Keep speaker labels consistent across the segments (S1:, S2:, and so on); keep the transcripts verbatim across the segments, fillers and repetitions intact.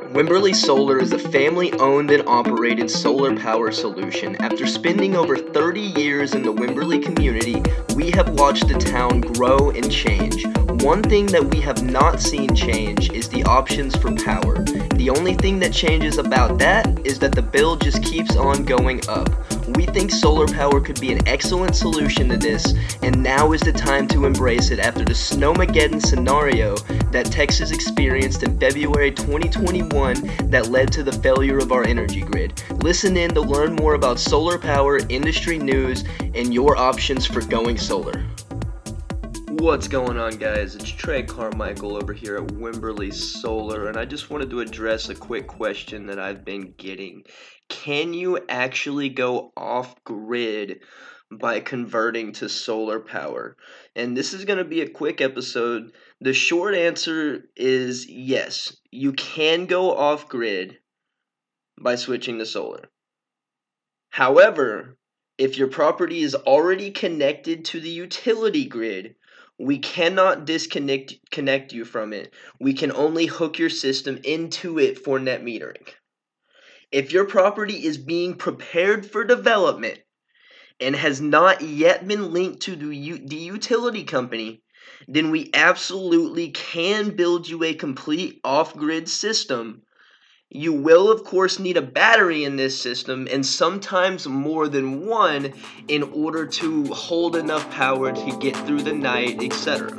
S1: Wimberley Solar is a family-owned and operated solar power solution. After spending over thirty years in the Wimberley community, we have watched the town grow and change. One thing that we have not seen change is the options for power. The only thing that changes about that is that the bill just keeps on going up. We think solar power could be an excellent solution to this, and now is the time to embrace it after the Snowmageddon scenario that Texas experienced in February twenty twenty-one that led to the failure of our energy grid. Listen in to learn more about solar power, industry news, and your options for going solar. What's going on, guys? It's Trey Carmichael over here at Wimberley Solar, and I just wanted to address a quick question that I've been getting. Can you actually go off-grid by converting to solar power? And this is going to be a quick episode. The short answer is yes, you can go off-grid by switching to solar. However, if your property is already connected to the utility grid, we cannot disconnect connect you from it. We can only hook your system into it for net metering. If your property is being prepared for development and has not yet been linked to the, u- the utility company, then we absolutely can build you a complete off-grid system. You will, of course, need a battery in this system, and sometimes more than one, in order to hold enough power to get through the night, et cetera.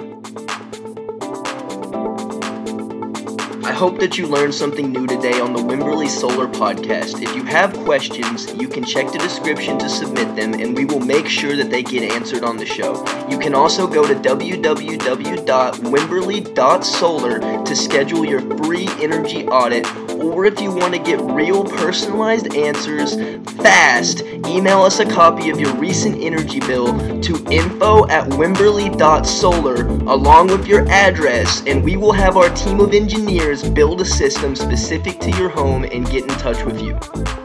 S1: I hope that you learned something new today on the Wimberley Solar Podcast. If you have questions, you can check the description to submit them, and we will make sure that they get answered on the show. You can also go to w w w dot wimberley dot solar to schedule your free energy audit, or if you want to get real personalized answers fast, email us a copy of your recent energy bill to info at wimberley dot solar along with your address, and we will have our team of engineers build a system specific to your home and get in touch with you.